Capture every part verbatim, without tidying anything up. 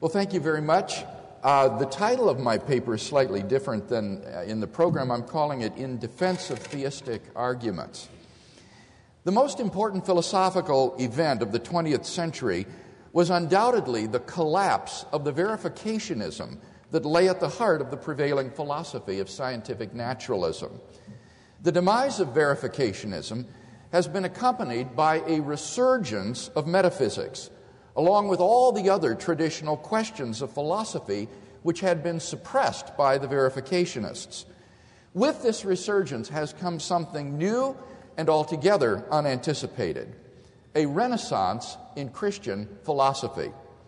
Well, thank you very much. Uh, the title of my paper is slightly different than uh, in the program. I'm calling it In Defense of Theistic Arguments. The most important philosophical event of the twentieth century was undoubtedly the collapse of the verificationism that lay at the heart of the prevailing philosophy of scientific naturalism. The demise of verificationism has been accompanied by a resurgence of metaphysics, along with all the other traditional questions of philosophy which had been suppressed by the verificationists. With this resurgence has come something new and altogether unanticipated: a renaissance in Christian philosophy.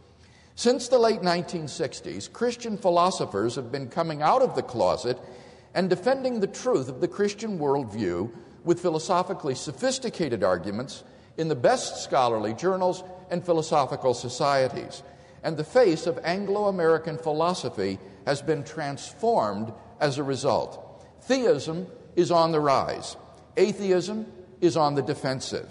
Since the late nineteen sixties, Christian philosophers have been coming out of the closet and defending the truth of the Christian worldview with philosophically sophisticated arguments in the best scholarly journals and philosophical societies. And the face of Anglo-American philosophy has been transformed as a result. Theism is on the rise. Atheism is on the defensive.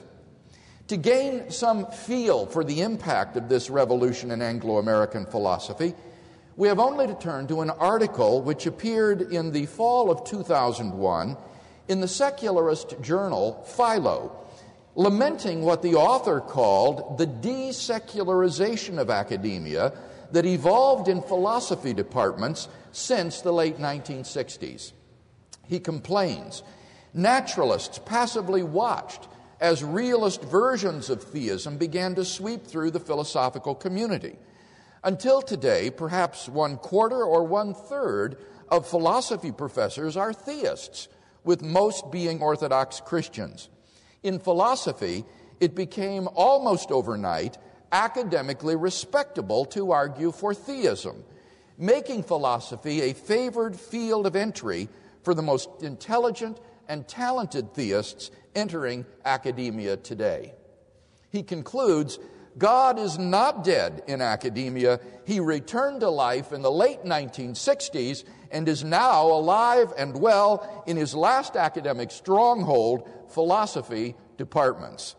To gain some feel for the impact of this revolution in Anglo-American philosophy, we have only to turn to an article which appeared in the fall of two thousand one in the secularist journal Philo, lamenting what the author called the desecularization of academia that evolved in philosophy departments since the late nineteen sixties. He complains, naturalists passively watched as realist versions of theism began to sweep through the philosophical community. Until today, perhaps one quarter or one third of philosophy professors are theists, with most being Orthodox Christians. In philosophy, it became almost overnight academically respectable to argue for theism, making philosophy a favored field of entry for the most intelligent and talented theists entering academia today. He concludes, God is not dead in academia. He returned to life in the late nineteen sixties and is now alive and well in his last academic stronghold, philosophy departments.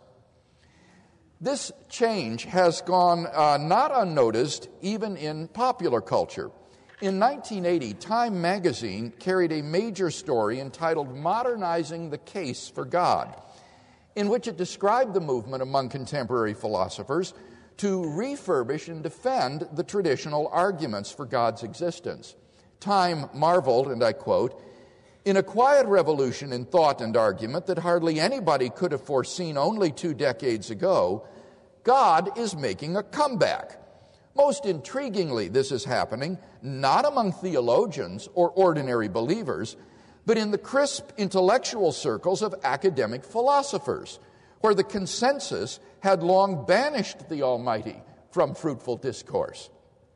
This change has gone uh, not unnoticed even in popular culture. In nineteen eighty, Time magazine carried a major story entitled Modernizing the Case for God, in which it described the movement among contemporary philosophers to refurbish and defend the traditional arguments for God's existence. Time marveled, and I quote, "In a quiet revolution in thought and argument that hardly anybody could have foreseen only two decades ago, God is making a comeback. Most intriguingly, this is happening not among theologians or ordinary believers, but in the crisp intellectual circles of academic philosophers, where the consensus had long banished the Almighty from fruitful discourse."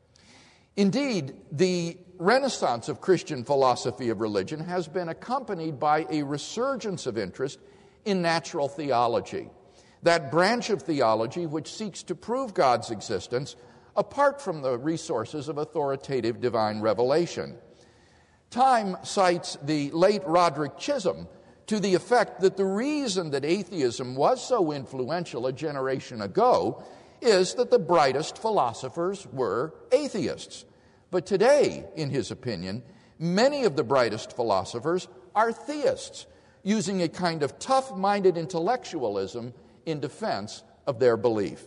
Indeed, the renaissance of Christian philosophy of religion has been accompanied by a resurgence of interest in natural theology, that branch of theology which seeks to prove God's existence apart from the resources of authoritative divine revelation. Time cites the late Roderick Chisholm to the effect that the reason that atheism was so influential a generation ago is that the brightest philosophers were atheists. But today, in his opinion, many of the brightest philosophers are theists, using a kind of tough-minded intellectualism in defense of their belief.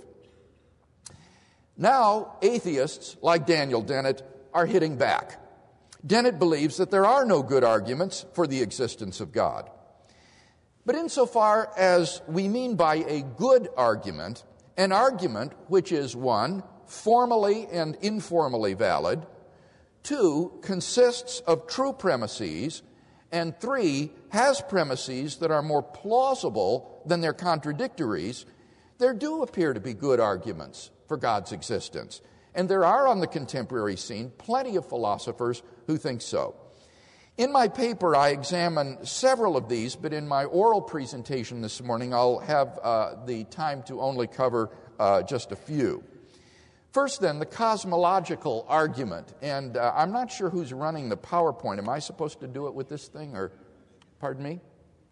Now, atheists, like Daniel Dennett, are hitting back. Dennett believes that there are no good arguments for the existence of God. But insofar as we mean by a good argument, an argument which is, one, formally and informally valid, two, consists of true premises, and three, has premises that are more plausible than their contradictories, there do appear to be good arguments for God's existence. And there are on the contemporary scene plenty of philosophers who think so. In my paper, I examine several of these, but in my oral presentation this morning, I'll have uh, the time to only cover uh, just a few. First, then, the cosmological argument. And uh, I'm not sure who's running the PowerPoint. Am I supposed to do it with this thing, or, pardon me?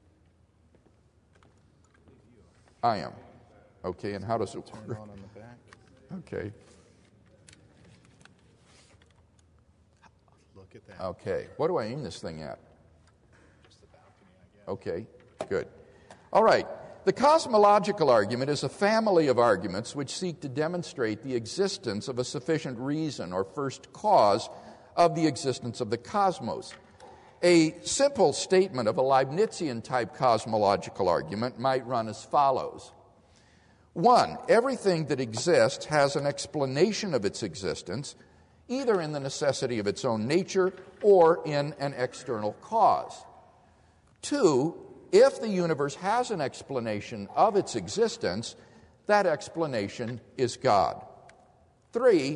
I am. Okay, and how does it work? Turn on on the back. Okay. get that. Okay. What do I aim this thing at? Just the balcony, I guess. Okay, good. All right. The cosmological argument is a family of arguments which seek to demonstrate the existence of a sufficient reason or first cause of the existence of the cosmos. A simple statement of a Leibnizian-type cosmological argument might run as follows. One, everything that exists has an explanation of its existence, either in the necessity of its own nature or in an external cause. Two, if the universe has an explanation of its existence, that explanation is God. Three,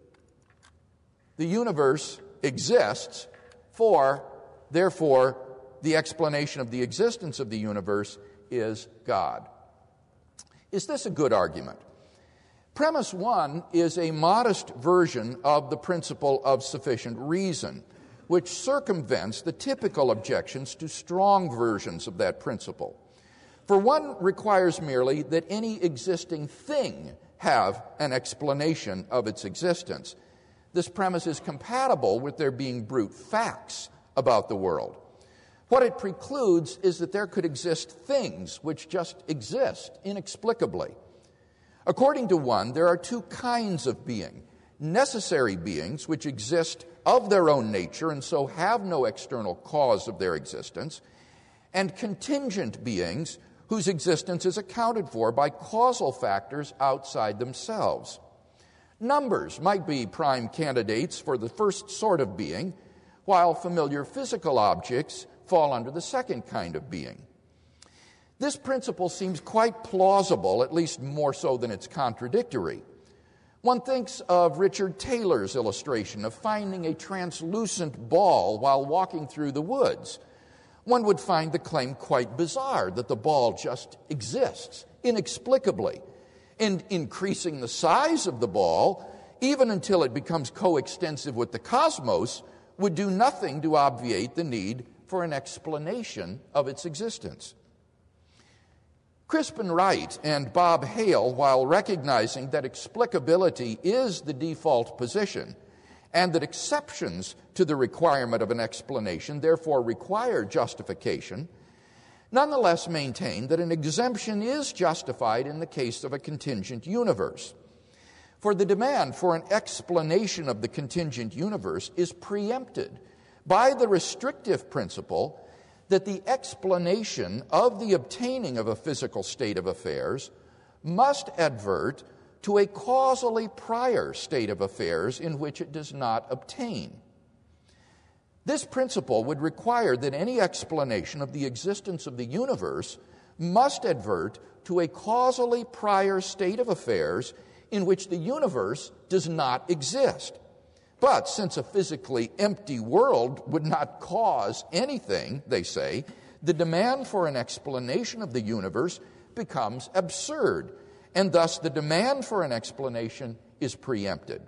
the universe exists, for, therefore, the explanation of the existence of the universe is God. Is this a good argument? Premise one is a modest version of the principle of sufficient reason, which circumvents the typical objections to strong versions of that principle. For one requires merely that any existing thing have an explanation of its existence. This premise is compatible with there being brute facts about the world. What it precludes is that there could exist things which just exist inexplicably. According to one, there are two kinds of being: necessary beings, which exist of their own nature and so have no external cause of their existence, and contingent beings, whose existence is accounted for by causal factors outside themselves. Numbers might be prime candidates for the first sort of being, while familiar physical objects fall under the second kind of being. This principle seems quite plausible, at least more so than it's contradictory. One thinks of Richard Taylor's illustration of finding a translucent ball while walking through the woods. One would find the claim quite bizarre that the ball just exists inexplicably, and increasing the size of the ball, even until it becomes coextensive with the cosmos, would do nothing to obviate the need for an explanation of its existence. Crispin Wright and Bob Hale, while recognizing that explicability is the default position and that exceptions to the requirement of an explanation therefore require justification, nonetheless maintain that an exemption is justified in the case of a contingent universe. For the demand for an explanation of the contingent universe is preempted by the restrictive principle that the explanation of the obtaining of a physical state of affairs must advert to a causally prior state of affairs in which it does not obtain. This principle would require that any explanation of the existence of the universe must advert to a causally prior state of affairs in which the universe does not exist. But since a physically empty world would not cause anything, they say, the demand for an explanation of the universe becomes absurd, and thus the demand for an explanation is preempted.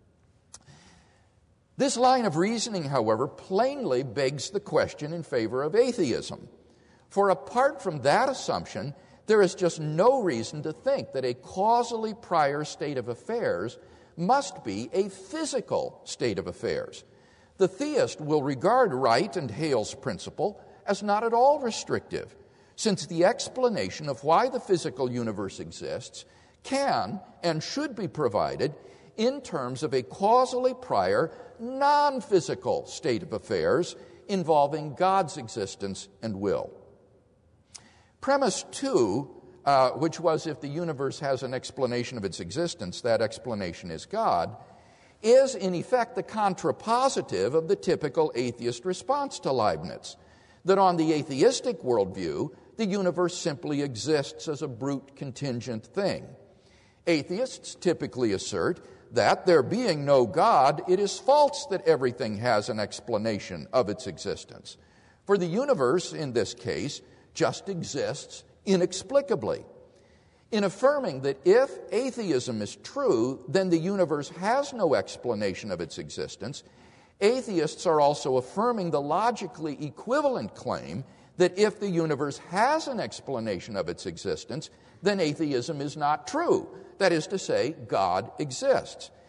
This line of reasoning, however, plainly begs the question in favor of atheism. For apart from that assumption, there is just no reason to think that a causally prior state of affairs must be a physical state of affairs. The theist will regard Wright and Hale's principle as not at all restrictive, since the explanation of why the physical universe exists can and should be provided in terms of a causally prior, non-physical state of affairs involving God's existence and will. Premise two, uh, which was if the universe has an explanation of its existence, that explanation is God, is in effect the contrapositive of the typical atheist response to Leibniz, that on the atheistic worldview, the universe simply exists as a brute contingent thing. Atheists typically assert that, there being no God, it is false that everything has an explanation of its existence. For the universe, in this case, just exists inexplicably. In affirming that if atheism is true, then the universe has no explanation of its existence, atheists are also affirming the logically equivalent claim that if the universe has an explanation of its existence, then atheism is not true. That is to say, God exists.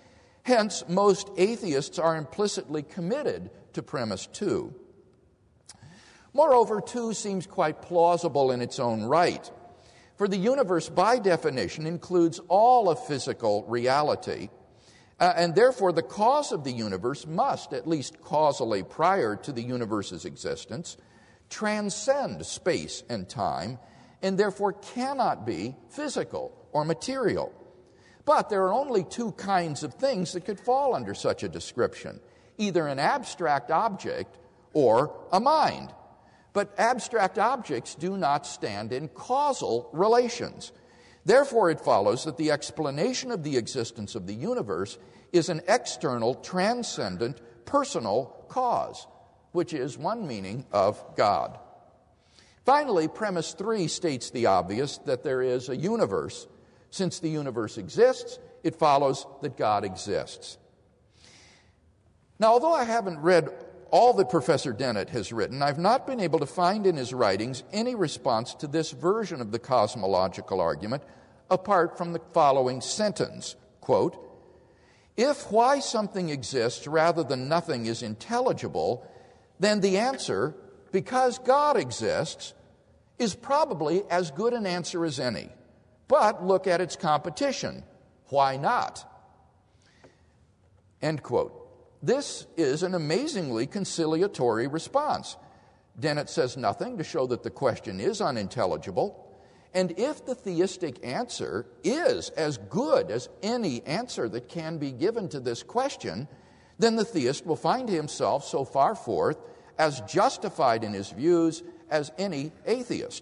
Hence, most atheists are implicitly committed to premise two. Moreover, two seems quite plausible in its own right, for the universe, by definition, includes all of physical reality, uh, and therefore the cause of the universe must, at least causally prior to the universe's existence, transcend space and time, and therefore cannot be physical or material. But there are only two kinds of things that could fall under such a description, either an abstract object or a mind. But abstract objects do not stand in causal relations. Therefore, it follows that the explanation of the existence of the universe is an external, transcendent, personal cause, which is one meaning of God. Finally, premise three states the obvious that there is a universe. Since the universe exists, it follows that God exists. Now, although I haven't read all that Professor Dennett has written, I've not been able to find in his writings any response to this version of the cosmological argument apart from the following sentence, quote, "If why something exists rather than nothing is intelligible, then the answer, because God exists, is probably as good an answer as any. But look at its competition. Why not?" End quote. This is an amazingly conciliatory response. Dennett says nothing to show that the question is unintelligible, and if the theistic answer is as good as any answer that can be given to this question, then the theist will find himself so far forth as justified in his views as any atheist.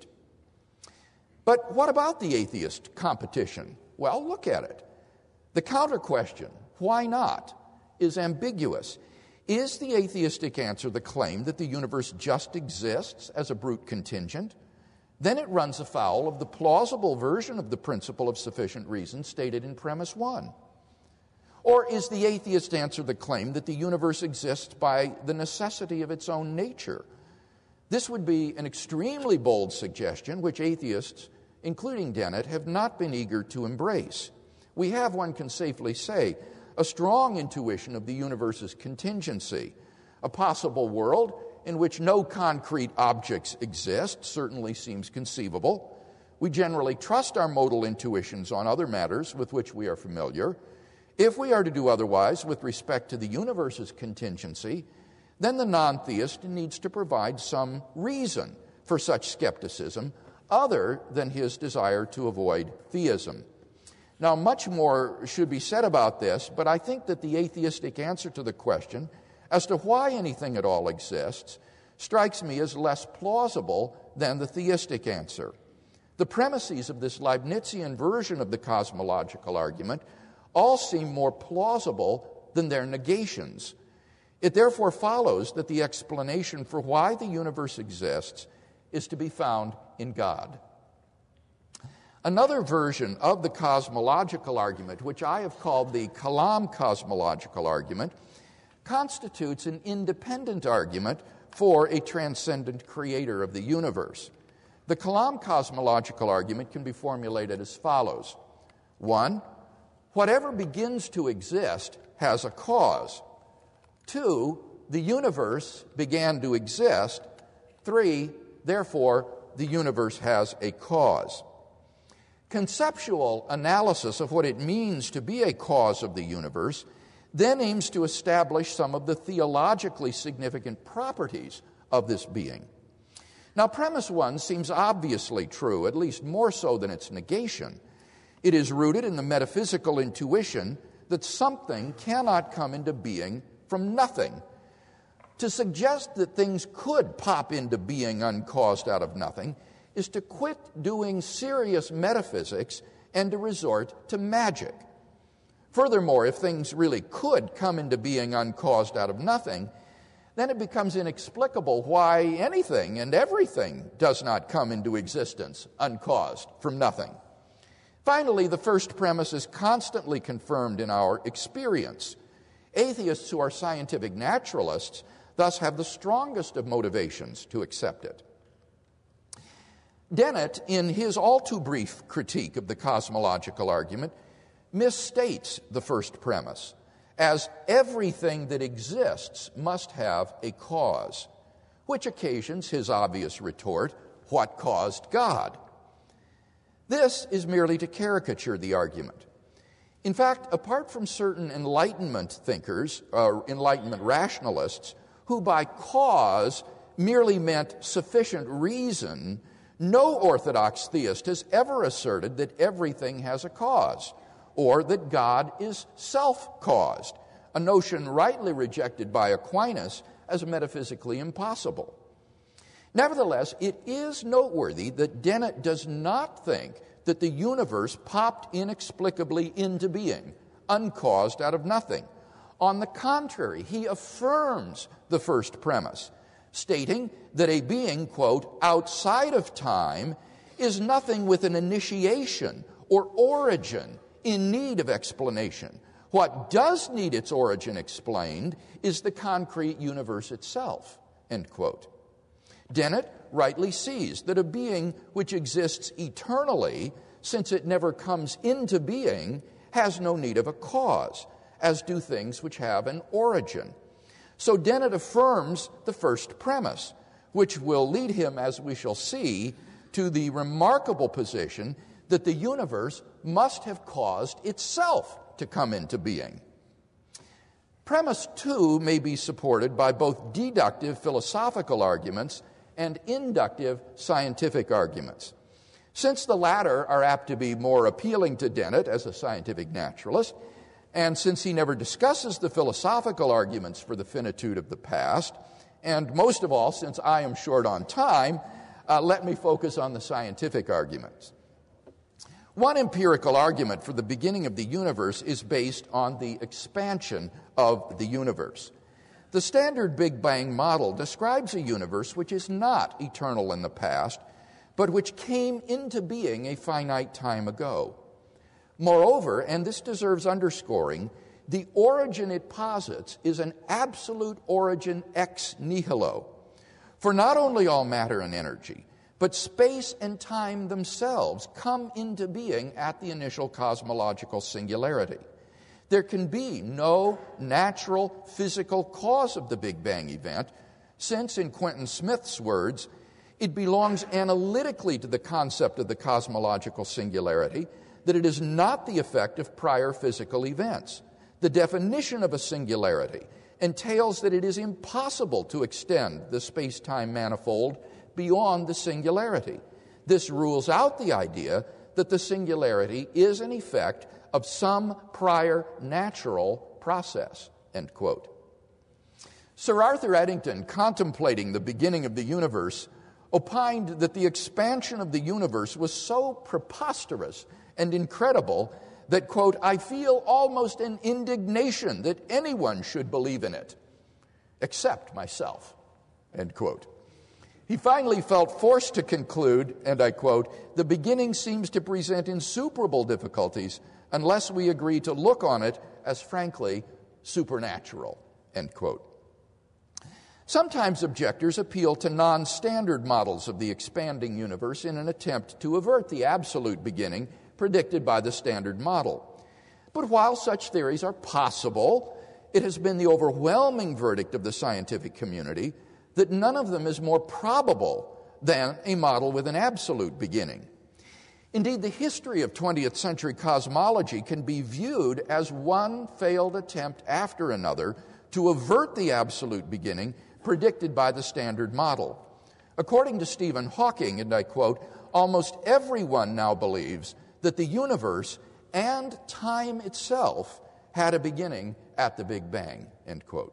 But what about the atheist competition? Well, look at it. The counter question, why not, is ambiguous. Is the atheistic answer the claim that the universe just exists as a brute contingent? Then it runs afoul of the plausible version of the principle of sufficient reason stated in premise one. Or is the atheist answer the claim that the universe exists by the necessity of its own nature? This would be an extremely bold suggestion which atheists, including Dennett, have not been eager to embrace. We have, one can safely say, a strong intuition of the universe's contingency. A possible world in which no concrete objects exist certainly seems conceivable. We generally trust our modal intuitions on other matters with which we are familiar. If we are to do otherwise with respect to the universe's contingency, then the non-theist needs to provide some reason for such skepticism other than his desire to avoid theism. Now, much more should be said about this, but I think that the atheistic answer to the question as to why anything at all exists strikes me as less plausible than the theistic answer. The premises of this Leibnizian version of the cosmological argument all seem more plausible than their negations. It therefore follows that the explanation for why the universe exists is to be found in God. Another version of the cosmological argument, which I have called the Kalam cosmological argument, constitutes an independent argument for a transcendent creator of the universe. The Kalam cosmological argument can be formulated as follows. One, whatever begins to exist has a cause. Two, the universe began to exist. Three, therefore, the universe has a cause. Conceptual analysis of what it means to be a cause of the universe then aims to establish some of the theologically significant properties of this being. Now, premise one seems obviously true, at least more so than its negation. It is rooted in the metaphysical intuition that something cannot come into being from nothing. To suggest that things could pop into being uncaused out of nothing is to quit doing serious metaphysics and to resort to magic. Furthermore, if things really could come into being uncaused out of nothing, then it becomes inexplicable why anything and everything does not come into existence uncaused from nothing. Finally, the first premise is constantly confirmed in our experience. Atheists who are scientific naturalists thus have the strongest of motivations to accept it. Dennett, in his all-too-brief critique of the cosmological argument, misstates the first premise, as everything that exists must have a cause, which occasions his obvious retort, what caused God? This is merely to caricature the argument. In fact, apart from certain Enlightenment thinkers, or Enlightenment rationalists, who by cause merely meant sufficient reason, no Orthodox theist has ever asserted that everything has a cause, or that God is self-caused, a notion rightly rejected by Aquinas as metaphysically impossible. Nevertheless, it is noteworthy that Dennett does not think that the universe popped inexplicably into being, uncaused out of nothing. On the contrary, he affirms the first premise, stating that a being, quote, outside of time is nothing with an initiation or origin in need of explanation. What does need its origin explained is the concrete universe itself, end quote. Dennett rightly sees that a being which exists eternally, since it never comes into being, has no need of a cause, as do things which have an origin. So Dennett affirms the first premise, which will lead him, as we shall see, to the remarkable position that the universe must have caused itself to come into being. Premise two may be supported by both deductive philosophical arguments and inductive scientific arguments. Since the latter are apt to be more appealing to Dennett as a scientific naturalist, and since he never discusses the philosophical arguments for the finitude of the past, and most of all, since I am short on time, uh, let me focus on the scientific arguments. One empirical argument for the beginning of the universe is based on the expansion of the universe. The standard Big Bang model describes a universe which is not eternal in the past, but which came into being a finite time ago. Moreover, and this deserves underscoring, the origin it posits is an absolute origin ex nihilo. For not only all matter and energy, but space and time themselves come into being at the initial cosmological singularity. There can be no natural physical cause of the Big Bang event, since, in Quentin Smith's words, it belongs analytically to the concept of the cosmological singularity that it is not the effect of prior physical events. The definition of a singularity entails that it is impossible to extend the space-time manifold beyond the singularity. This rules out the idea that the singularity is an effect of some prior natural process, end quote. Sir Arthur Eddington, contemplating the beginning of the universe, opined that the expansion of the universe was so preposterous and incredible that, quote, I feel almost an indignation that anyone should believe in it, except myself, end quote. He finally felt forced to conclude, and I quote, the beginning seems to present insuperable difficulties unless we agree to look on it as frankly supernatural, end quote. Sometimes objectors appeal to non-standard models of the expanding universe in an attempt to avert the absolute beginning predicted by the standard model. But while such theories are possible, it has been the overwhelming verdict of the scientific community that none of them is more probable than a model with an absolute beginning. Indeed, the history of twentieth century cosmology can be viewed as one failed attempt after another to avert the absolute beginning predicted by the standard model. According to Stephen Hawking, and I quote, almost everyone now believes that the universe and time itself had a beginning at the Big Bang, end quote.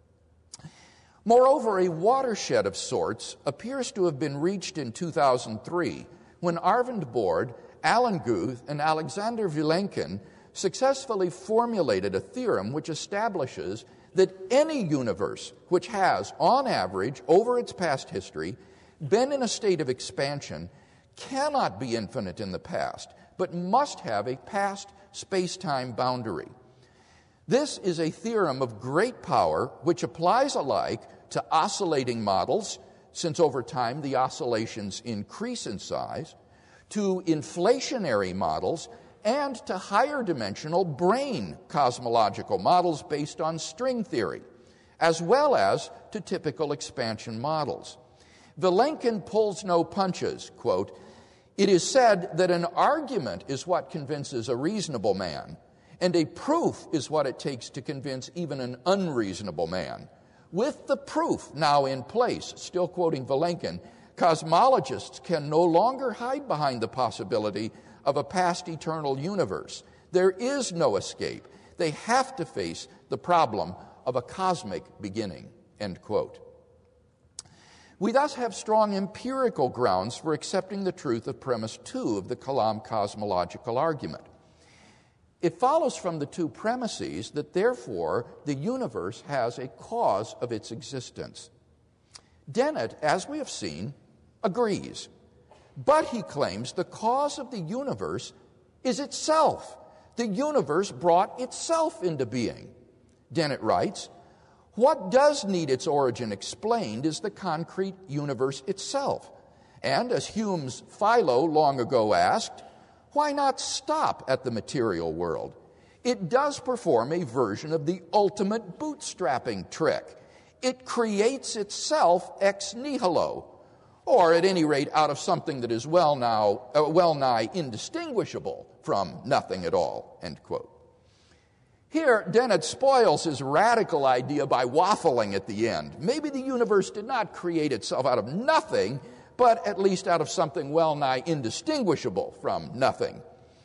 Moreover, a watershed of sorts appears to have been reached in two thousand three when Arvind Borde, Alan Guth, and Alexander Vilenkin successfully formulated a theorem which establishes that any universe which has, on average, over its past history, been in a state of expansion cannot be infinite in the past, but must have a past space-time boundary. This is a theorem of great power which applies alike to oscillating models, since over time the oscillations increase in size, to inflationary models, and to higher dimensional brane cosmological models based on string theory, as well as to typical expansion models. Vilenkin pulls no punches. Quote, "It is said that an argument is what convinces a reasonable man, and a proof is what it takes to convince even an unreasonable man. With the proof now in place," still quoting Vilenkin, "cosmologists can no longer hide behind the possibility of a past eternal universe. There is no escape. They have to face the problem of a cosmic beginning." End quote. We thus have strong empirical grounds for accepting the truth of premise two of the Kalam cosmological argument. It follows from the two premises that therefore the universe has a cause of its existence. Dennett, as we have seen, agrees, but he claims the cause of the universe is itself. The universe brought itself into being. Dennett writes, "What does need its origin explained is the concrete universe itself. And as Hume's Philo long ago asked, why not stop at the material world? It does perform a version of the ultimate bootstrapping trick. It creates itself ex nihilo, or at any rate out of something that is well now, uh, well nigh indistinguishable from nothing at all." End quote. Here, Dennett spoils his radical idea by waffling at the end. Maybe the universe did not create itself out of nothing, but at least out of something well nigh indistinguishable from nothing.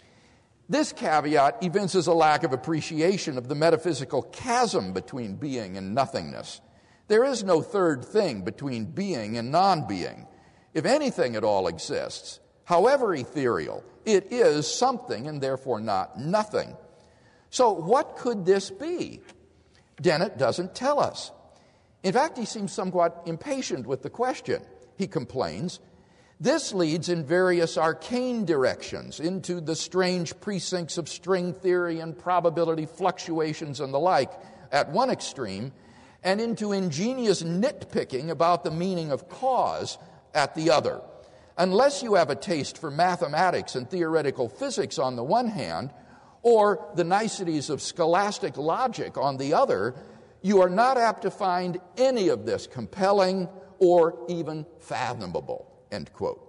This caveat evinces a lack of appreciation of the metaphysical chasm between being and nothingness. There is no third thing between being and non-being. If anything at all exists, however ethereal, it is something and therefore not nothing. So what could this be? Dennett doesn't tell us. In fact, he seems somewhat impatient with the question. He complains, "This leads in various arcane directions into the strange precincts of string theory and probability fluctuations and the like at one extreme, and into ingenious nitpicking about the meaning of cause at the other. Unless you have a taste for mathematics and theoretical physics on the one hand, or the niceties of scholastic logic on the other, you are not apt to find any of this compelling or even fathomable." End quote.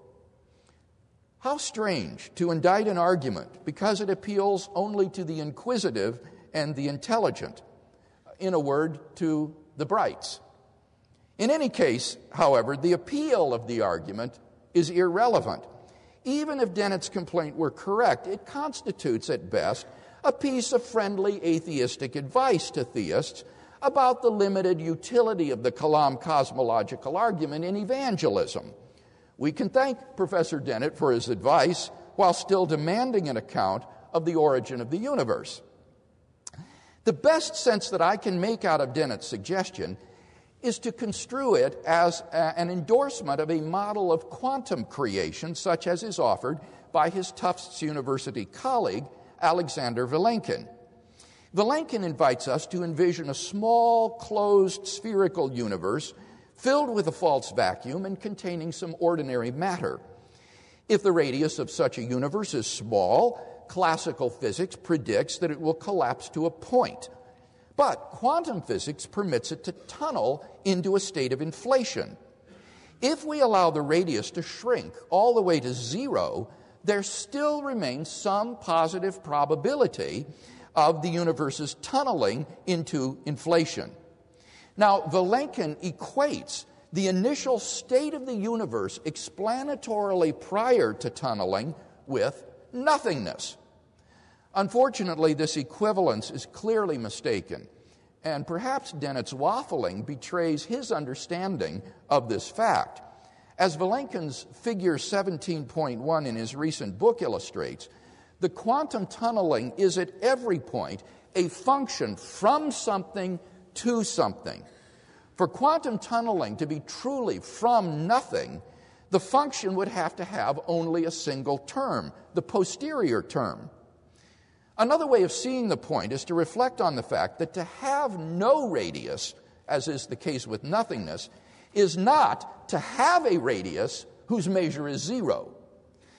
How strange to indict an argument because it appeals only to the inquisitive and the intelligent. In a word, to the brights. In any case, however, the appeal of the argument is irrelevant. Even if Dennett's complaint were correct, it constitutes at best a piece of friendly atheistic advice to theists about the limited utility of the Kalam cosmological argument in evangelism. We can thank Professor Dennett for his advice while still demanding an account of the origin of the universe. The best sense that I can make out of Dennett's suggestion is to construe it as a, an endorsement of a model of quantum creation such as is offered by his Tufts University colleague, Alexander Vilenkin. Vilenkin invites us to envision a small, closed, spherical universe filled with a false vacuum and containing some ordinary matter. If the radius of such a universe is small, classical physics predicts that it will collapse to a point. But quantum physics permits it to tunnel into a state of inflation. If we allow the radius to shrink all the way to zero, there still remains some positive probability of the universe's tunneling into inflation. Now, Vilenkin equates the initial state of the universe explanatorily prior to tunneling with nothingness. Unfortunately, this equivalence is clearly mistaken, and perhaps Dennett's waffling betrays his understanding of this fact. As Vilenkin's figure seventeen point one in his recent book illustrates, the quantum tunneling is at every point a function from something to something. For quantum tunneling to be truly from nothing, the function would have to have only a single term, the posterior term. Another way of seeing the point is to reflect on the fact that to have no radius, as is the case with nothingness, is not to have a radius whose measure is zero.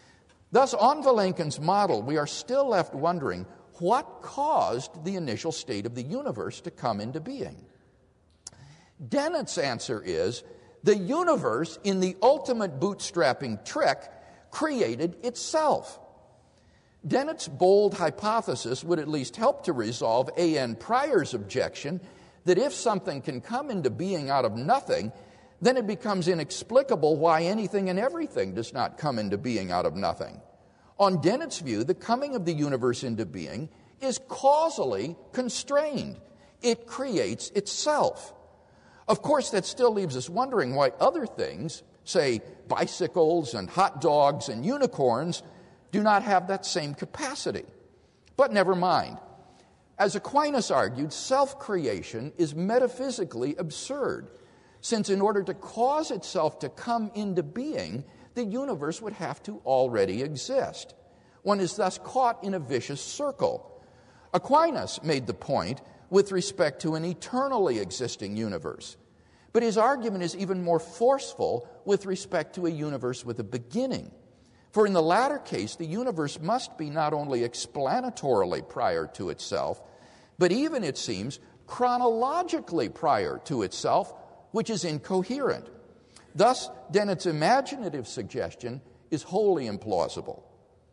Thus, on Vilenkin's model, we are still left wondering what caused the initial state of the universe to come into being. Dennett's answer is the universe, in the ultimate bootstrapping trick, created itself. Dennett's bold hypothesis would at least help to resolve A N Pryor's objection that if something can come into being out of nothing, then it becomes inexplicable why anything and everything does not come into being out of nothing. On Dennett's view, the coming of the universe into being is causally constrained. It creates itself. Of course, that still leaves us wondering why other things, say bicycles and hot dogs and unicorns, do not have that same capacity. But never mind. As Aquinas argued, self-creation is metaphysically absurd, since in order to cause itself to come into being, the universe would have to already exist. One is thus caught in a vicious circle. Aquinas made the point with respect to an eternally existing universe, but his argument is even more forceful with respect to a universe with a beginning. For in the latter case, the universe must be not only explanatorily prior to itself, but even, it seems, chronologically prior to itself, which is incoherent. Thus, Dennett's imaginative suggestion is wholly implausible.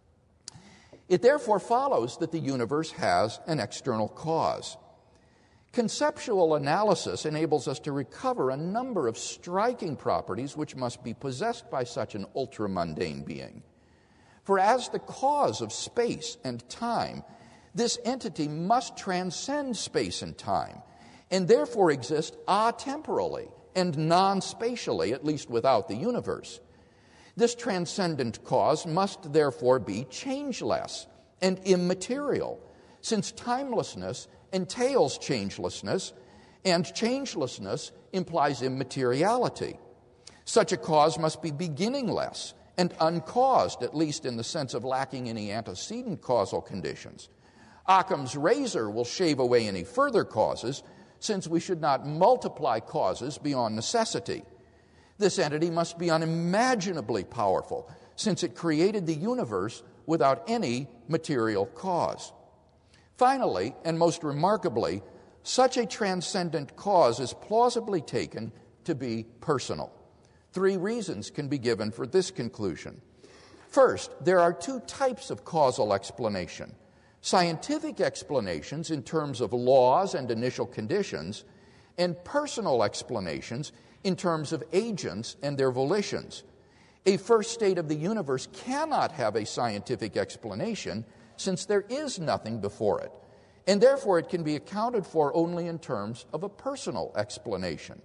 It therefore follows that the universe has an external cause. Conceptual analysis enables us to recover a number of striking properties which must be possessed by such an ultramundane being. For as the cause of space and time, this entity must transcend space and time, and therefore exist atemporally and non-spatially, at least without the universe. This transcendent cause must therefore be changeless and immaterial, since timelessness entails changelessness, and changelessness implies immateriality. Such a cause must be beginningless and uncaused, at least in the sense of lacking any antecedent causal conditions. Occam's razor will shave away any further causes, since we should not multiply causes beyond necessity. This entity must be unimaginably powerful, since it created the universe without any material cause. Finally, and most remarkably, such a transcendent cause is plausibly taken to be personal. Three reasons can be given for this conclusion. First, there are two types of causal explanation: scientific explanations in terms of laws and initial conditions, and personal explanations in terms of agents and their volitions. A first state of the universe cannot have a scientific explanation, since there is nothing before it, and therefore it can be accounted for only in terms of a personal explanation.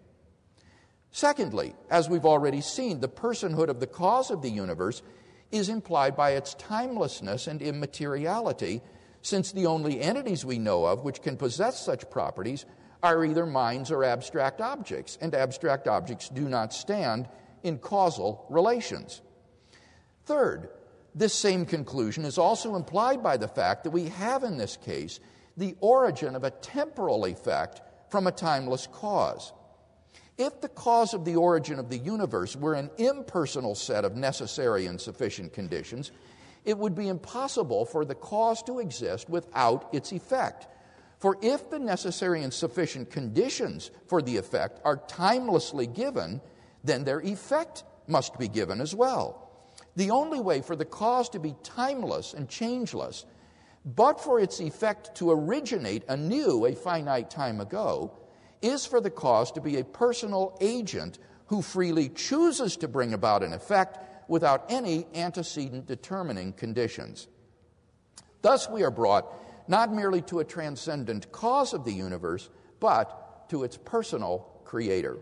Secondly, as we've already seen, the personhood of the cause of the universe is implied by its timelessness and immateriality, since the only entities we know of which can possess such properties are either minds or abstract objects, and abstract objects do not stand in causal relations. Third, this same conclusion is also implied by the fact that we have in this case the origin of a temporal effect from a timeless cause. If the cause of the origin of the universe were an impersonal set of necessary and sufficient conditions, it would be impossible for the cause to exist without its effect. For if the necessary and sufficient conditions for the effect are timelessly given, then their effect must be given as well. The only way for the cause to be timeless and changeless, but for its effect to originate anew a finite time ago, is for the cause to be a personal agent who freely chooses to bring about an effect without any antecedent determining conditions. Thus we are brought not merely to a transcendent cause of the universe, but to its personal creator.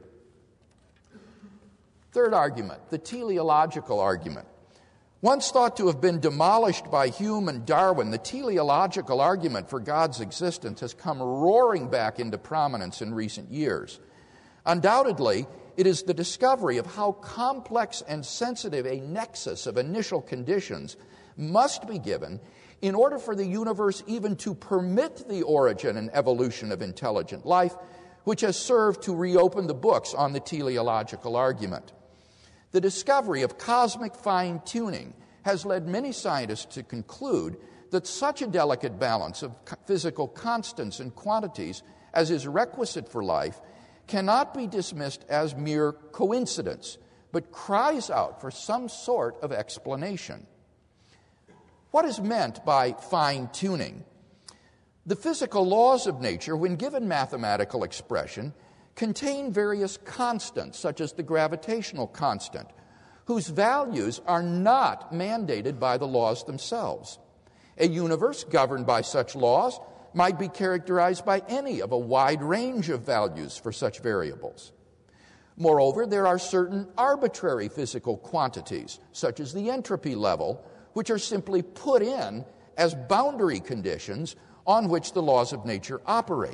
Third argument, the teleological argument. Once thought to have been demolished by Hume and Darwin, the teleological argument for God's existence has come roaring back into prominence in recent years. Undoubtedly, it is the discovery of how complex and sensitive a nexus of initial conditions must be given in order for the universe even to permit the origin and evolution of intelligent life, which has served to reopen the books on the teleological argument. The discovery of cosmic fine-tuning has led many scientists to conclude that such a delicate balance of physical constants and quantities as is requisite for life cannot be dismissed as mere coincidence, but cries out for some sort of explanation. What is meant by fine-tuning? The physical laws of nature, when given mathematical expression, contain various constants, such as the gravitational constant, whose values are not mandated by the laws themselves. A universe governed by such laws might be characterized by any of a wide range of values for such variables. Moreover, there are certain arbitrary physical quantities, such as the entropy level, which are simply put in as boundary conditions on which the laws of nature operate.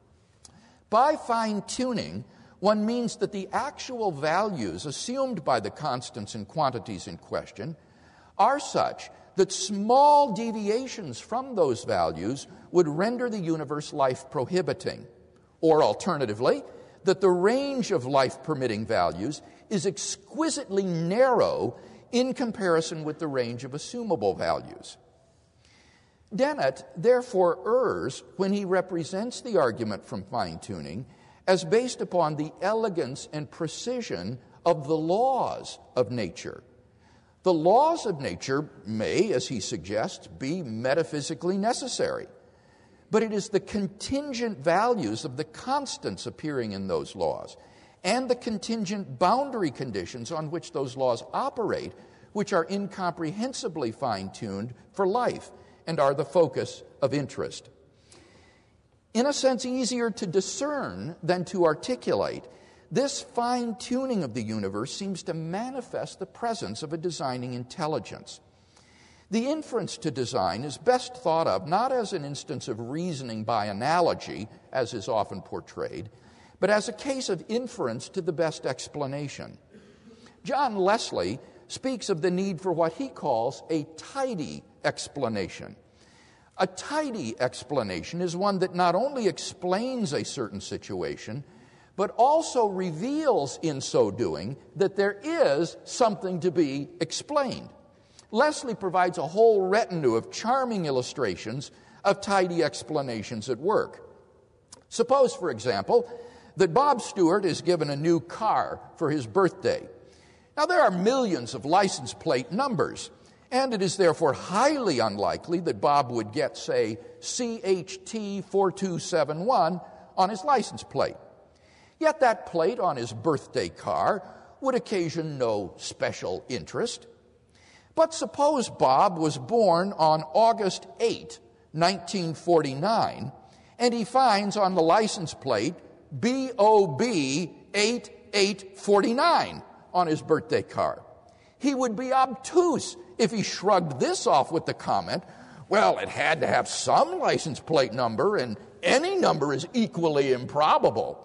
By fine-tuning, one means that the actual values assumed by the constants and quantities in question are such that small deviations from those values would render the universe life-prohibiting, or alternatively, that the range of life-permitting values is exquisitely narrow in comparison with the range of assumable values. Dennett therefore errs when he represents the argument from fine-tuning as based upon the elegance and precision of the laws of nature. The laws of nature may, as he suggests, be metaphysically necessary, but it is the contingent values of the constants appearing in those laws and the contingent boundary conditions on which those laws operate which are incomprehensibly fine-tuned for life and are the focus of interest. In a sense easier to discern than to articulate, this fine-tuning of the universe seems to manifest the presence of a designing intelligence. The inference to design is best thought of not as an instance of reasoning by analogy, as is often portrayed, but as a case of inference to the best explanation. John Leslie speaks of the need for what he calls a tidy explanation. A tidy explanation is one that not only explains a certain situation, but also reveals in so doing that there is something to be explained. Leslie provides a whole retinue of charming illustrations of tidy explanations at work. Suppose, for example, that Bob Stewart is given a new car for his birthday. Now, there are millions of license plate numbers, and it is therefore highly unlikely that Bob would get, say, C H T four two seven one on his license plate. Yet that plate on his birthday car would occasion no special interest. But suppose Bob was born on August eighth, nineteen forty-nine, and he finds on the license plate B O B eight eight four nine on his birthday card. He would be obtuse if he shrugged this off with the comment, well, it had to have some license plate number, and any number is equally improbable.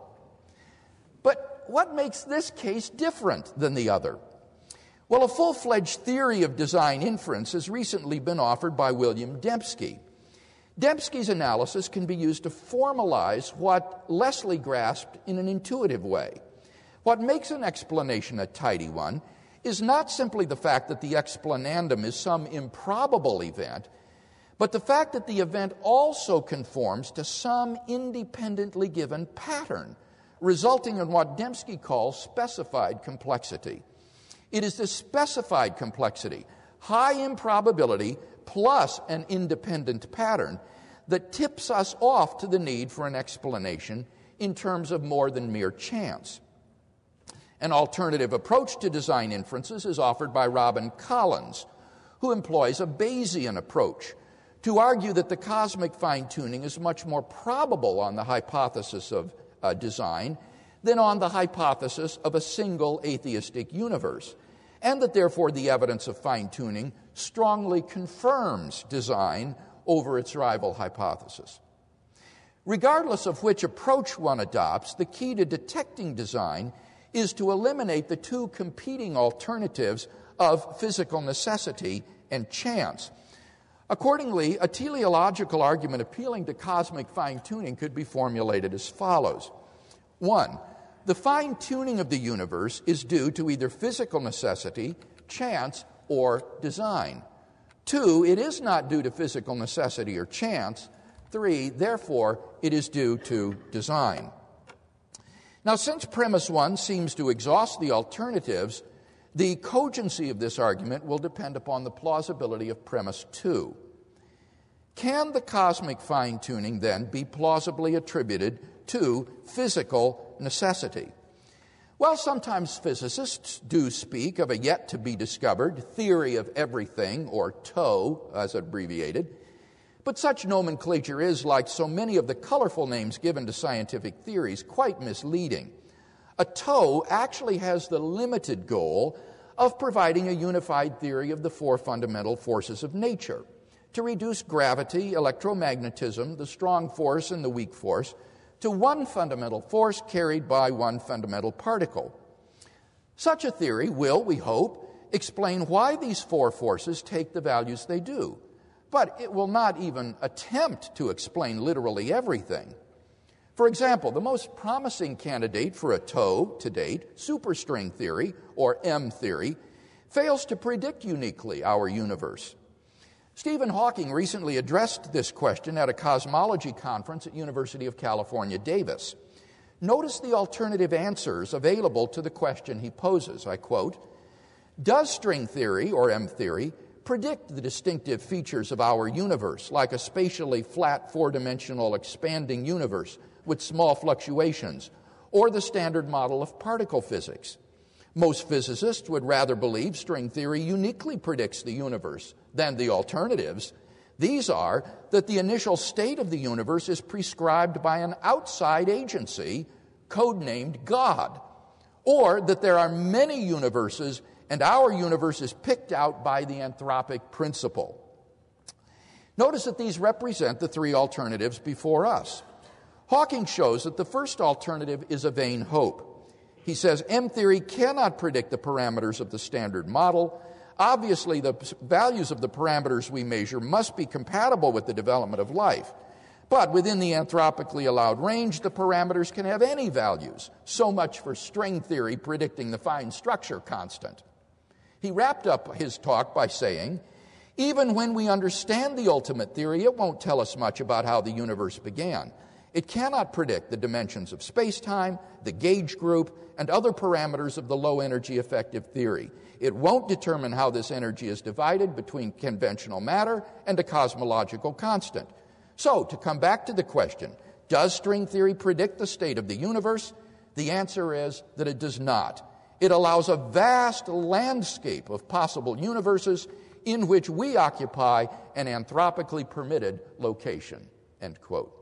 But what makes this case different than the other? Well, a full-fledged theory of design inference has recently been offered by William Dembski. Dembski's analysis can be used to formalize what Leslie grasped in an intuitive way. What makes an explanation a tidy one is not simply the fact that the explanandum is some improbable event, but the fact that the event also conforms to some independently given pattern, resulting in what Dembski calls specified complexity. It is this specified complexity, high improbability plus an independent pattern, that tips us off to the need for an explanation in terms of more than mere chance. An alternative approach to design inferences is offered by Robin Collins, who employs a Bayesian approach to argue that the cosmic fine-tuning is much more probable on the hypothesis of uh, design than on the hypothesis of a single atheistic universe, and that therefore the evidence of fine-tuning strongly confirms design over its rival hypothesis. Regardless of which approach one adopts, the key to detecting design is to eliminate the two competing alternatives of physical necessity and chance. Accordingly, a teleological argument appealing to cosmic fine-tuning could be formulated as follows. One, the fine-tuning of the universe is due to either physical necessity, chance, or design. Two, it is not due to physical necessity or chance. Three, therefore, it is due to design. Now, since premise one seems to exhaust the alternatives, the cogency of this argument will depend upon the plausibility of premise two. Can the cosmic fine-tuning, then, be plausibly attributed to physical necessity? Well, sometimes physicists do speak of a yet-to-be-discovered theory of everything, or TOE, as abbreviated, but such nomenclature is, like so many of the colorful names given to scientific theories, quite misleading. A TOE actually has the limited goal of providing a unified theory of the four fundamental forces of nature, to reduce gravity, electromagnetism, the strong force, and the weak force, to one fundamental force carried by one fundamental particle. Such a theory will, we hope, explain why these four forces take the values they do, but it will not even attempt to explain literally everything. For example, the most promising candidate for a TOE to date, superstring theory, or M theory, fails to predict uniquely our universe. Stephen Hawking recently addressed this question at a cosmology conference at University of California, Davis. Notice the alternative answers available to the question he poses. I quote, "Does string theory, or M theory, predict the distinctive features of our universe, like a spatially flat four-dimensional expanding universe with small fluctuations, or the standard model of particle physics? Most physicists would rather believe string theory uniquely predicts the universe than the alternatives. These are that the initial state of the universe is prescribed by an outside agency, codenamed God, or that there are many universes and our universe is picked out by the anthropic principle." Notice that these represent the three alternatives before us. Hawking shows that the first alternative is a vain hope. He says M theory cannot predict the parameters of the standard model. Obviously, the values of the parameters we measure must be compatible with the development of life. But within the anthropically allowed range, the parameters can have any values. So much for string theory predicting the fine structure constant. He wrapped up his talk by saying, "Even when we understand the ultimate theory, it won't tell us much about how the universe began. It cannot predict the dimensions of space-time, the gauge group, and other parameters of the low-energy effective theory. It won't determine how this energy is divided between conventional matter and a cosmological constant. So, to come back to the question, does string theory predict the state of the universe? The answer is that it does not. It allows a vast landscape of possible universes in which we occupy an anthropically permitted location." End quote.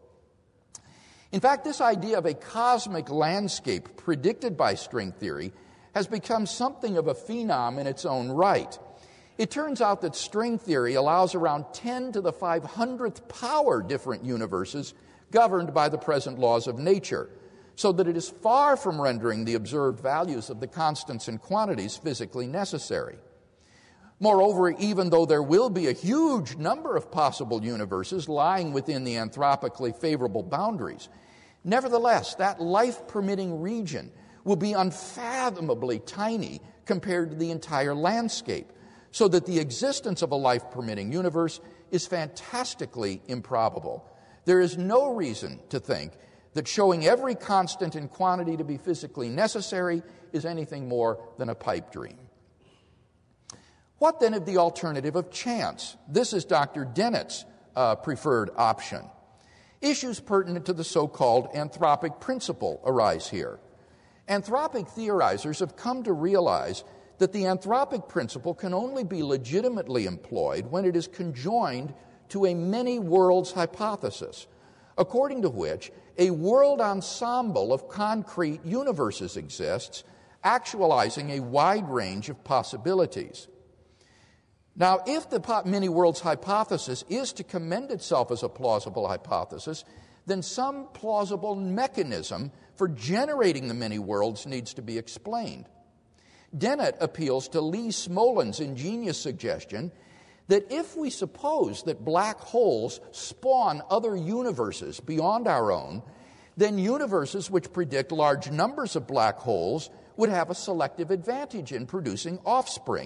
In fact, this idea of a cosmic landscape predicted by string theory has become something of a phenom in its own right. It turns out that string theory allows around ten to the five hundredth power different universes governed by the present laws of nature, so that it is far from rendering the observed values of the constants and quantities physically necessary. Moreover, even though there will be a huge number of possible universes lying within the anthropically favorable boundaries, nevertheless, that life-permitting region will be unfathomably tiny compared to the entire landscape, so that the existence of a life-permitting universe is fantastically improbable. There is no reason to think that showing every constant and quantity to be physically necessary is anything more than a pipe dream. What then of the alternative of chance? This is Doctor Dennett's uh, preferred option. Issues pertinent to the so-called anthropic principle arise here. Anthropic theorizers have come to realize that the anthropic principle can only be legitimately employed when it is conjoined to a many worlds hypothesis, according to which a world ensemble of concrete universes exists, actualizing a wide range of possibilities. Now, if the many worlds hypothesis is to commend itself as a plausible hypothesis, then some plausible mechanism for generating the many worlds needs to be explained. Dennett appeals to Lee Smolin's ingenious suggestion that if we suppose that black holes spawn other universes beyond our own, then universes which predict large numbers of black holes would have a selective advantage in producing offspring,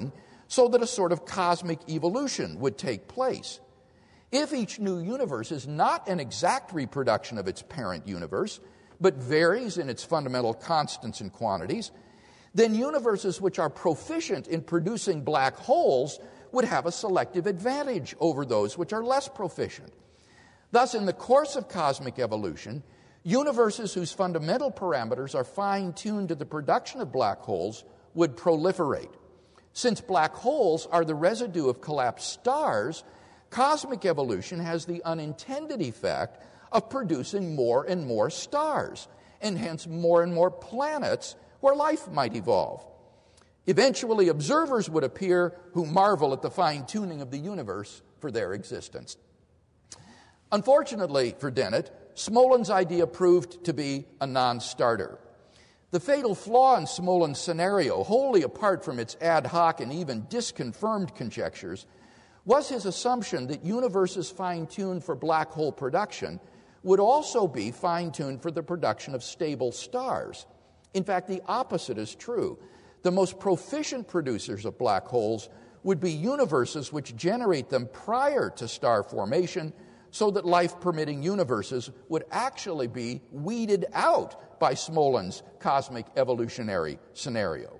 so that a sort of cosmic evolution would take place. If each new universe is not an exact reproduction of its parent universe, but varies in its fundamental constants and quantities, then universes which are proficient in producing black holes would have a selective advantage over those which are less proficient. Thus, in the course of cosmic evolution, universes whose fundamental parameters are fine-tuned to the production of black holes would proliferate. Since black holes are the residue of collapsed stars, cosmic evolution has the unintended effect of producing more and more stars, and hence more and more planets where life might evolve. Eventually, observers would appear who marvel at the fine-tuning of the universe for their existence. Unfortunately for Dennett, Smolin's idea proved to be a non-starter. The fatal flaw in Smolin's scenario, wholly apart from its ad hoc and even disconfirmed conjectures, was his assumption that universes fine-tuned for black hole production would also be fine-tuned for the production of stable stars. In fact, the opposite is true. The most proficient producers of black holes would be universes which generate them prior to star formation, so that life-permitting universes would actually be weeded out by Smolin's cosmic evolutionary scenario.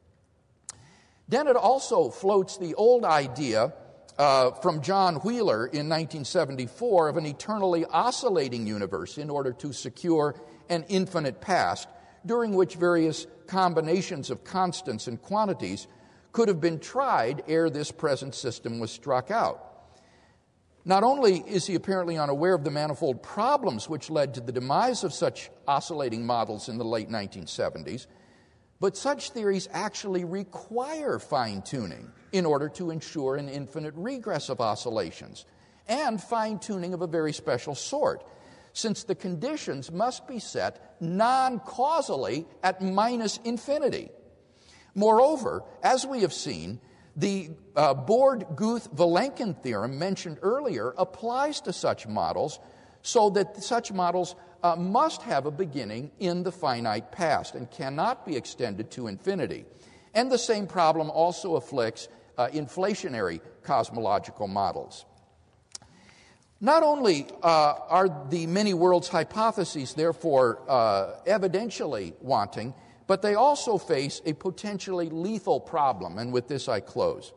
Dennett also floats the old idea uh, from John Wheeler in nineteen seventy-four of an eternally oscillating universe in order to secure an infinite past, during which various combinations of constants and quantities could have been tried ere this present system was struck out. Not only is he apparently unaware of the manifold problems which led to the demise of such oscillating models in the late nineteen seventies, but such theories actually require fine-tuning in order to ensure an infinite regress of oscillations, and fine-tuning of a very special sort, since the conditions must be set non-causally at minus infinity. Moreover, as we have seen, the uh, Borde-Guth-Vilenkin theorem mentioned earlier applies to such models, so that such models uh, must have a beginning in the finite past and cannot be extended to infinity. And the same problem also afflicts uh, inflationary cosmological models. Not only uh, are the many worlds hypotheses therefore uh, evidentially wanting, but they also face a potentially lethal problem, and with this I close.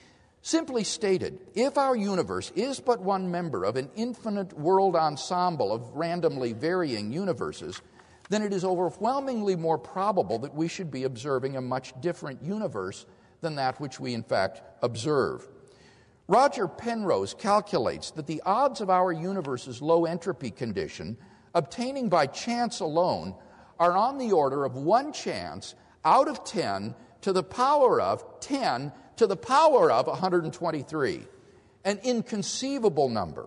Simply stated, if our universe is but one member of an infinite world ensemble of randomly varying universes, then it is overwhelmingly more probable that we should be observing a much different universe than that which we in fact observe. Roger Penrose calculates that the odds of our universe's low entropy condition obtaining by chance alone are on the order of one chance out of ten to the power of ten to the power of one hundred twenty-three, an inconceivable number.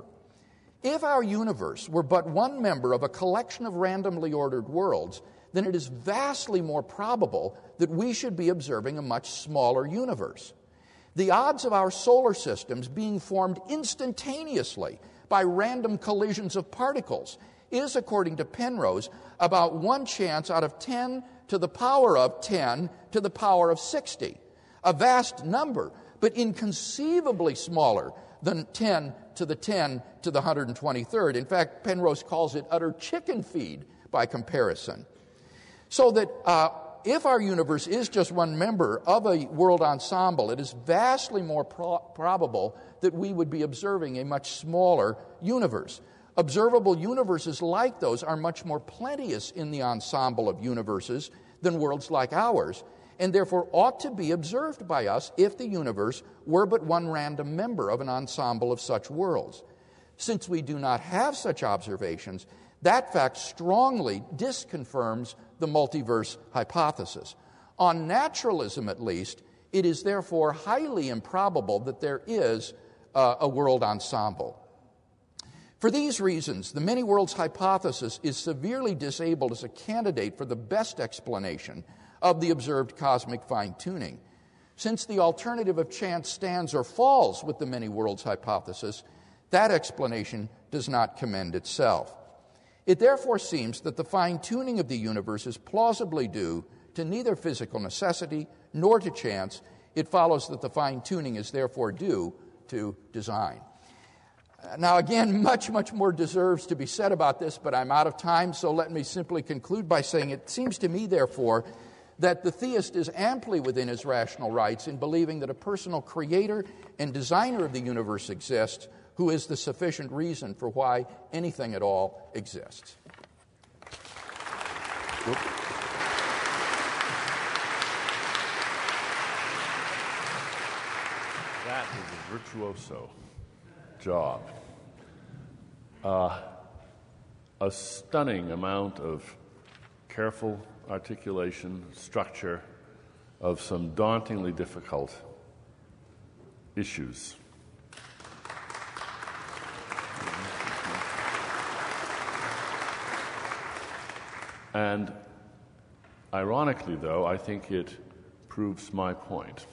If our universe were but one member of a collection of randomly ordered worlds, then it is vastly more probable that we should be observing a much smaller universe. The odds of our solar systems being formed instantaneously by random collisions of particles is, according to Penrose, about one chance out of ten to the power of ten to the power of sixty. A vast number, but inconceivably smaller than ten to the ten to the one hundred twenty-third. In fact, Penrose calls it utter chicken feed by comparison. So that uh, if our universe is just one member of a world ensemble, it is vastly more pro- probable that we would be observing a much smaller universe. Observable universes like those are much more plenteous in the ensemble of universes than worlds like ours, and therefore ought to be observed by us if the universe were but one random member of an ensemble of such worlds. Since we do not have such observations, that fact strongly disconfirms the multiverse hypothesis. On naturalism, at least, it is therefore highly improbable that there is uh, a world ensemble. For these reasons, the many worlds hypothesis is severely disabled as a candidate for the best explanation of the observed cosmic fine-tuning. Since the alternative of chance stands or falls with the many worlds hypothesis, that explanation does not commend itself. It therefore seems that the fine-tuning of the universe is plausibly due to neither physical necessity nor to chance, it follows that the fine-tuning is therefore due to design. Now, again, much, much more deserves to be said about this, but I'm out of time, so let me simply conclude by saying it seems to me, therefore, that the theist is amply within his rational rights in believing that a personal creator and designer of the universe exists, who is the sufficient reason for why anything at all exists. Oop. That is a virtuoso job. Uh, a stunning amount of careful articulation, structure of some dauntingly difficult issues. And ironically, though, I think it proves my point.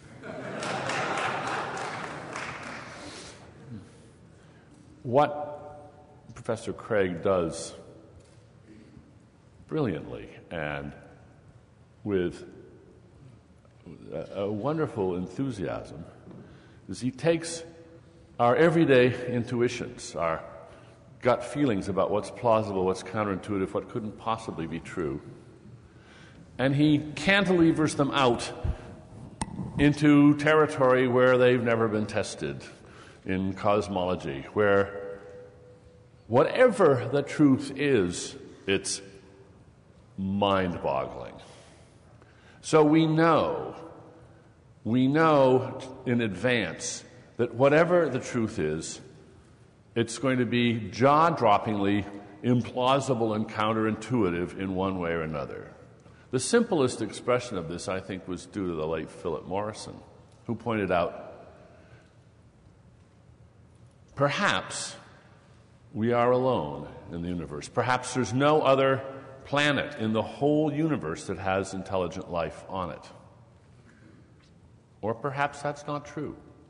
What Professor Craig does brilliantly and with a, a wonderful enthusiasm is he takes our everyday intuitions, our gut feelings about what's plausible, what's counterintuitive, what couldn't possibly be true, and he cantilevers them out into territory where they've never been tested, in cosmology, where whatever the truth is, it's mind-boggling. So we know, we know in advance that whatever the truth is, it's going to be jaw-droppingly implausible and counterintuitive in one way or another. The simplest expression of this, I think, was due to the late Philip Morrison, who pointed out, perhaps we are alone in the universe. Perhaps there's no other planet in the whole universe that has intelligent life on it. Or perhaps that's not true.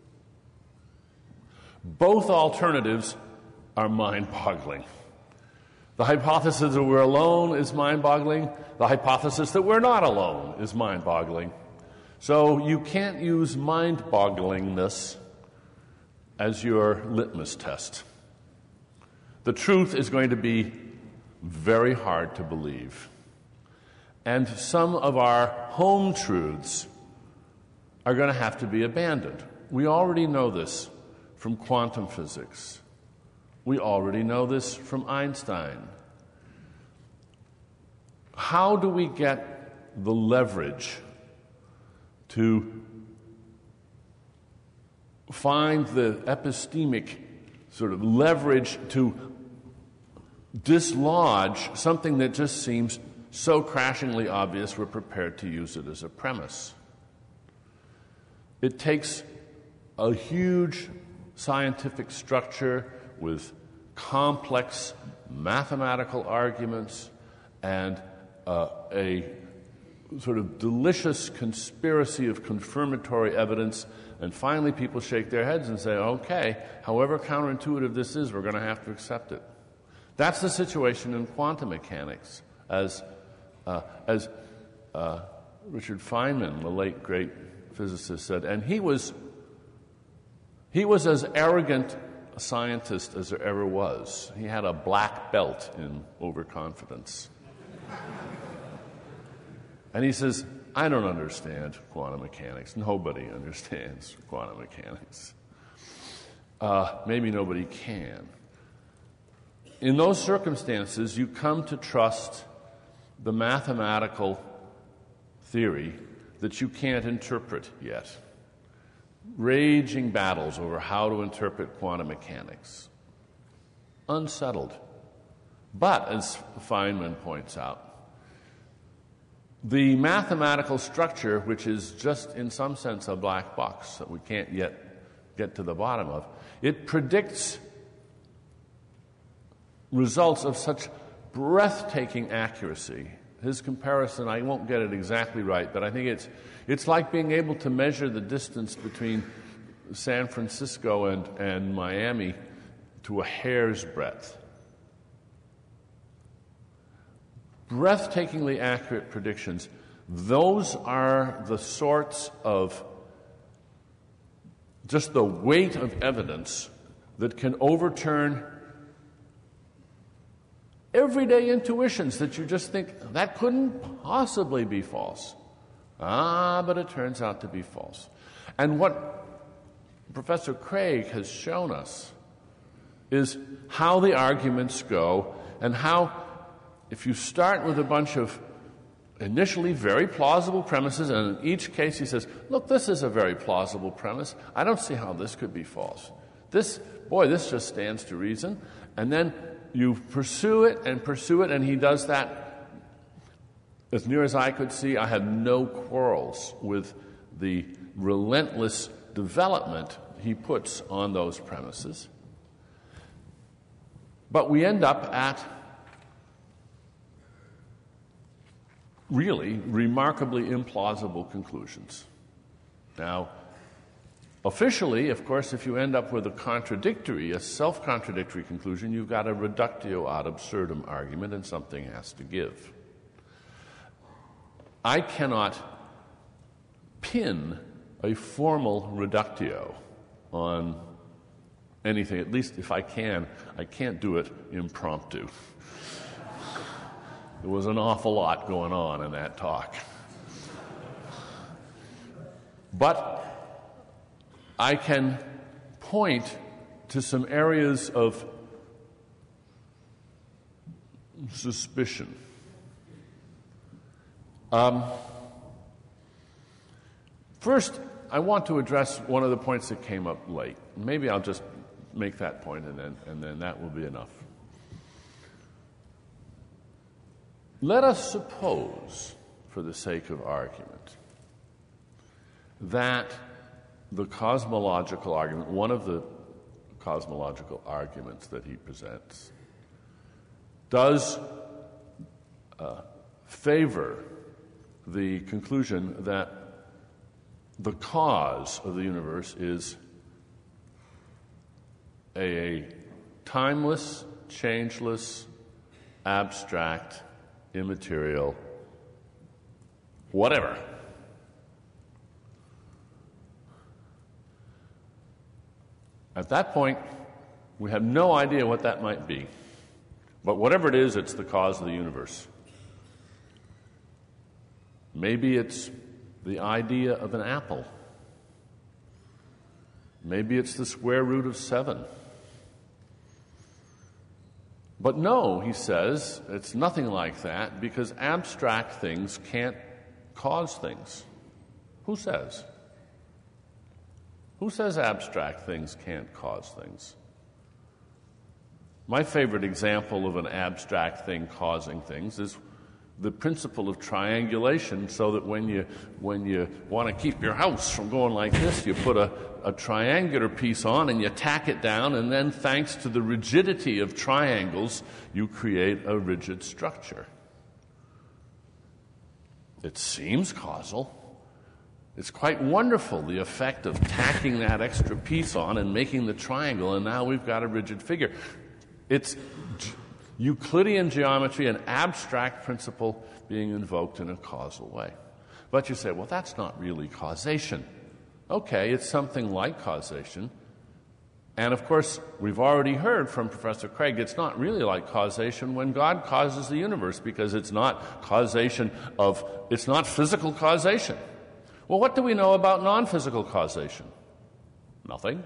Both alternatives are mind-boggling. The hypothesis that we're alone is mind-boggling. The hypothesis that we're not alone is mind-boggling. So you can't use mind-bogglingness as your litmus test. The truth is going to be very hard to believe. And some of our home truths are going to have to be abandoned. We already know this from quantum physics. We already know this from Einstein. How do we get the leverage to find the epistemic sort of leverage to dislodge something that just seems so crashingly obvious we're prepared to use it as a premise? It takes a huge scientific structure with complex mathematical arguments and uh, a sort of delicious conspiracy of confirmatory evidence, and finally people shake their heads and say, okay, however counterintuitive this is, we're going to have to accept it. That's the situation in quantum mechanics, as, uh, as uh, Richard Feynman, the late great physicist, said, and he was, he was as arrogant a scientist as there ever was. He had a black belt in overconfidence. And he says, I don't understand quantum mechanics. Nobody understands quantum mechanics. Uh, maybe nobody can. In those circumstances, you come to trust the mathematical theory that you can't interpret yet. Raging battles over how to interpret quantum mechanics. Unsettled. But, as Feynman points out, the mathematical structure, which is just in some sense a black box that we can't yet get to the bottom of, it predicts results of such breathtaking accuracy. His comparison, I won't get it exactly right, but I think it's it's like being able to measure the distance between San Francisco and, and Miami to a hair's breadth. Breathtakingly accurate predictions. Those are the sorts of just the weight of evidence that can overturn everyday intuitions that you just think, that couldn't possibly be false. Ah, but it turns out to be false. And what Professor Craig has shown us is how the arguments go, and how, if you start with a bunch of initially very plausible premises, and in each case he says, look, this is a very plausible premise. I don't see how this could be false. This, boy, this just stands to reason. And then you pursue it and pursue it, and he does that. As near as I could see, I had no quarrels with the relentless development he puts on those premises. But we end up at really remarkably implausible conclusions. Now, officially, of course, if you end up with a contradictory, a self-contradictory conclusion, you've got a reductio ad absurdum argument, and something has to give. I cannot pin a formal reductio on anything. At least if I can, I can't do it impromptu. There was an awful lot going on in that talk. But I can point to some areas of suspicion. Um, first, I want to address one of the points that came up late. Maybe I'll just make that point, and then, and then that will be enough. Let us suppose, for the sake of argument, that the cosmological argument, one of the cosmological arguments that he presents, does uh, favor the conclusion that the cause of the universe is a timeless, changeless, abstract, immaterial, whatever. At that point, we have no idea what that might be. But whatever it is, it's the cause of the universe. Maybe it's the idea of an apple. Maybe it's the square root of seven. But no, he says, it's nothing like that, because abstract things can't cause things. Who says? Who says abstract things can't cause things? My favorite example of an abstract thing causing things is the principle of triangulation, so that when you when you want to keep your house from going like this, you put a, a triangular piece on and you tack it down, and then thanks to the rigidity of triangles, you create a rigid structure. It seems causal. It's quite wonderful, the effect of tacking that extra piece on and making the triangle, and now we've got a rigid figure. It's Euclidean geometry, an abstract principle being invoked in a causal way. But you say, well, that's not really causation. Okay, it's something like causation. And of course, we've already heard from Professor Craig, it's not really like causation when God causes the universe, because it's not causation of, it's not physical causation. Well, what do we know about non-physical causation? Nothing.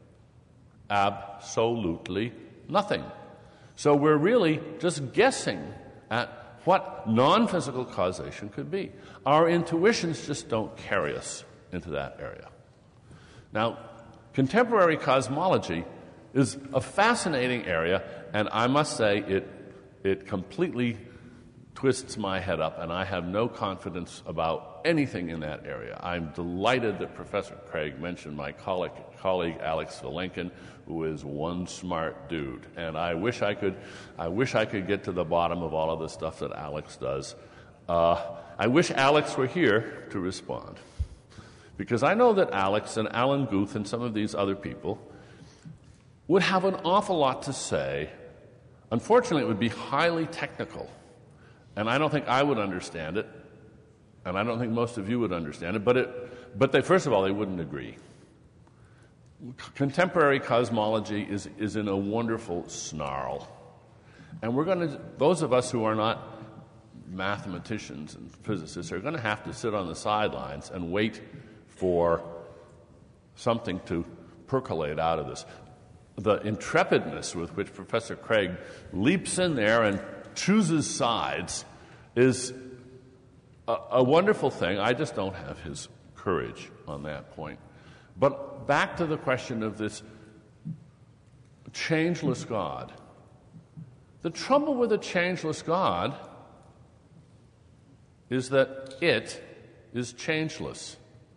Absolutely nothing. So we're really just guessing at what non-physical causation could be. Our intuitions just don't carry us into that area. Now, contemporary cosmology is a fascinating area, and I must say it, it completely twists my head up, and I have no confidence about anything in that area. I'm delighted that Professor Craig mentioned my colleague, colleague Alex Vilenkin, who is one smart dude. And I wish I could, I wish I could get to the bottom of all of the stuff that Alex does. Uh, I wish Alex were here to respond, because I know that Alex and Alan Guth and some of these other people would have an awful lot to say. Unfortunately, it would be highly technical, and I don't think I would understand it, and I don't think most of you would understand it. But it, but they, first of all, they wouldn't agree. contemporary cosmology is, is in a wonderful snarl. And we're going to, those of us who are not mathematicians and physicists are going to have to sit on the sidelines and wait for something to percolate out of this. The intrepidness with which Professor Craig leaps in there and chooses sides is a, a wonderful thing. I just don't have his courage on that point. But back to the question of this changeless God. The trouble with a changeless God is that it is changeless.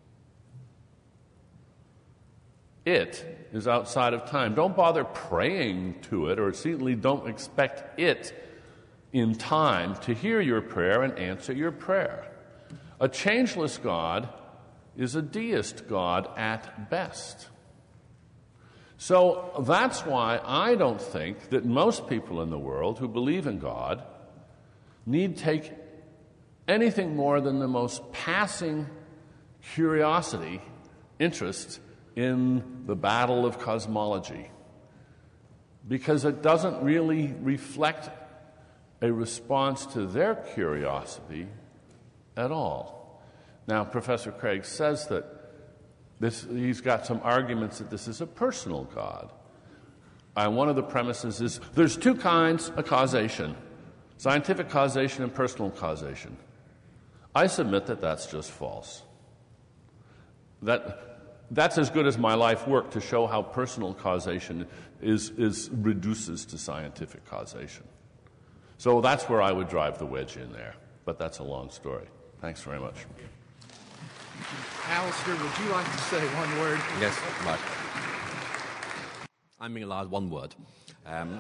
It is outside of time. Don't bother praying to it, or certainly don't expect it in time to hear your prayer and answer your prayer. A changeless God is a deist God at best. So that's why I don't think that most people in the world who believe in God need take anything more than the most passing curiosity, interest in the battle of cosmology, because it doesn't really reflect a response to their curiosity at all. Now, Professor Craig says that this, he's got some arguments that this is a personal God. And one of the premises is there's two kinds of causation, scientific causation and personal causation. I submit that that's just false. That That's as good as my life work to show how personal causation is, is reduces to scientific causation. So that's where I would drive the wedge in there. But that's a long story. Thanks very much. Alistair, would you like to say one word? Yes, right. I'm being allowed one word. Um,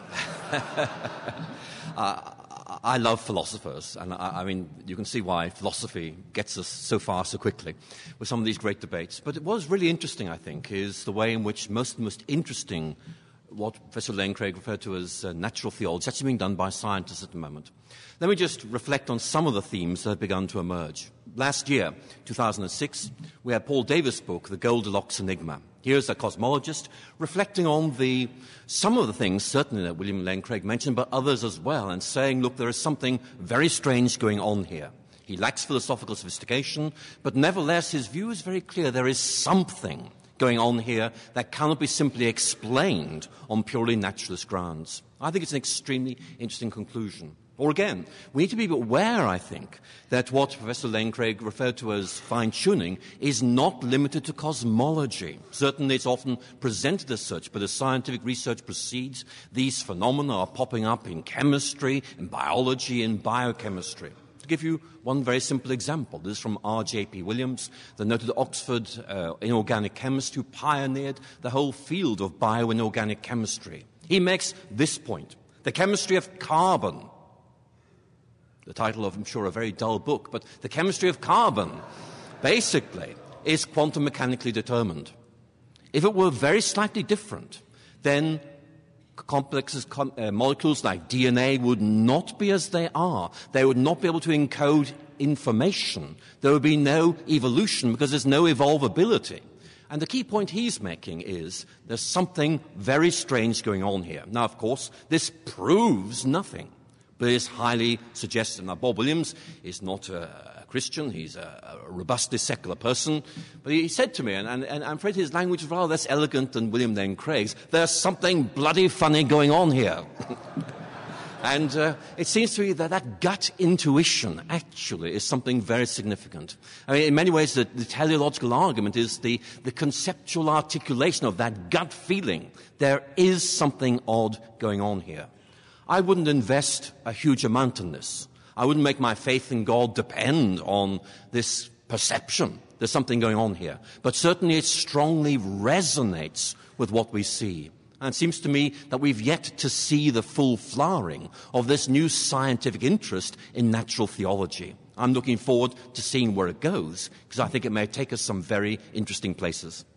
uh, I love philosophers, and I, I mean, you can see why philosophy gets us so far so quickly with some of these great debates. But it was really interesting, I think, is the way in which most most interesting, what Professor Lane Craig referred to as uh, natural theology, is actually being done by scientists at the moment. Let me just reflect on some of the themes that have begun to emerge. Last year, two thousand six, we had Paul Davis' book, The Goldilocks Enigma. Here's a cosmologist reflecting on the some of the things, certainly that William Lane Craig mentioned, but others as well, and saying, look, there is something very strange going on here. He lacks philosophical sophistication, but nevertheless his view is very clear. There is something going on here that cannot be simply explained on purely naturalist grounds. I think it's an extremely interesting conclusion. Or again, we need to be aware, I think, that what Professor Lane Craig referred to as fine-tuning is not limited to cosmology. Certainly it's often presented as such, but as scientific research proceeds, these phenomena are popping up in chemistry, in biology, in biochemistry. To give you one very simple example, this is from R J P Williams, the noted Oxford uh, inorganic chemist who pioneered the whole field of bioinorganic chemistry. He makes this point: the chemistry of carbon, the title of, I'm sure, a very dull book, but the chemistry of carbon, basically, is quantum mechanically determined. If it were very slightly different, then complexes, com- uh, molecules like D N A would not be as they are. They would not be able to encode information. There would be no evolution because there's no evolvability. And the key point he's making is there's something very strange going on here. Now, of course, this proves nothing, but it is highly suggestive. Now, Bob Williams is not a Christian. He's a, a robustly secular person. But he said to me, and, and, and I'm afraid his language is rather less elegant than William Lane Craig's, there's something bloody funny going on here. And uh, it seems to me that that gut intuition actually is something very significant. I mean, in many ways, the, the teleological argument is the, the conceptual articulation of that gut feeling. There is something odd going on here. I wouldn't invest a huge amount in this. I wouldn't make my faith in God depend on this perception. There's something going on here. But certainly it strongly resonates with what we see. And it seems to me that we've yet to see the full flowering of this new scientific interest in natural theology. I'm looking forward to seeing where it goes, because I think it may take us some very interesting places.